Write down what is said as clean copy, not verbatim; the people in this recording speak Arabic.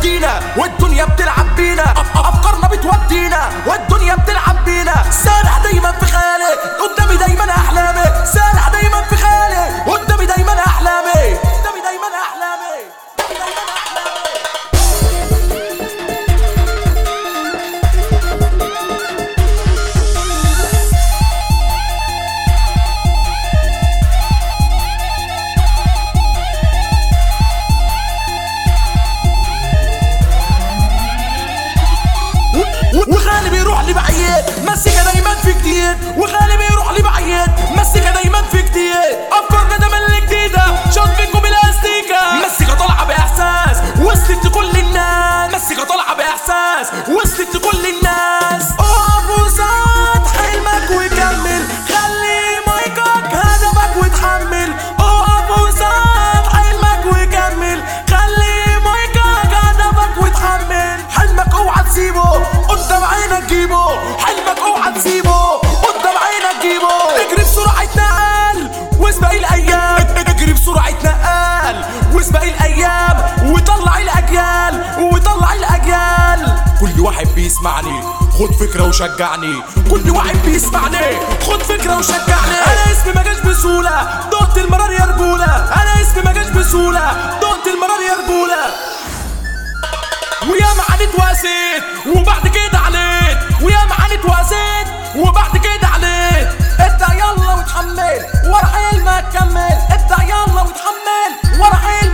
بتودينا والدنيا بتلعب بينا، افكارنا بتودينا والدنيا بتلعب بينا. سارح دايما في خيالي قدامي دايما احلامي، سارح دايما في خيالي قدامي دايما احلامي، قدامي دايما احلامي، قدامي دايما احلامي. وغالي بيروح لي بعيد مسكة دايما في جديد، وغالي بيروح لي بعيد مسكة دايما في جديد. افكارنا دايما اللي جديدة شوت فيكم بالاستيكا، مسكة طالعة باحساس وصلت لكل الناس، مسكة طالعة باحساس وصلت لكل الناس. اقف وساعد حلمك وكمل، خلي مايكك هدفك وتحمل. اقف وساعد حلمك وكمل، خلي مايكك هدفك وتحمل. حلمك اوعى تسيبه قدام عينك جيبه، حلمك اوعى تسيبه قدام عينك جيبه. اجري بسرعة نقل واسبق الايام، اجري بسرعة نقل واسبق الايام، وطلع الاجيال وطلع الاجيال. كل واحد بيسمعني خد فكرة وشجعني، كل واحد بيسمعني خد فكرة وشجعني. انا اسمي ما جاش بسهولة دقت المرار يا رجولة، انا اسمي ما جاش بسهولة دقت المرار يا رجولة. ويا ما عانيت وقسيت وبعد كده عليت، ويا ما عانيت وقسيت وبعد كده عليت. ابدأ يلا وتحمل ورا حلمك كمل، ابدأ يلا وتحمل ورا حلمك.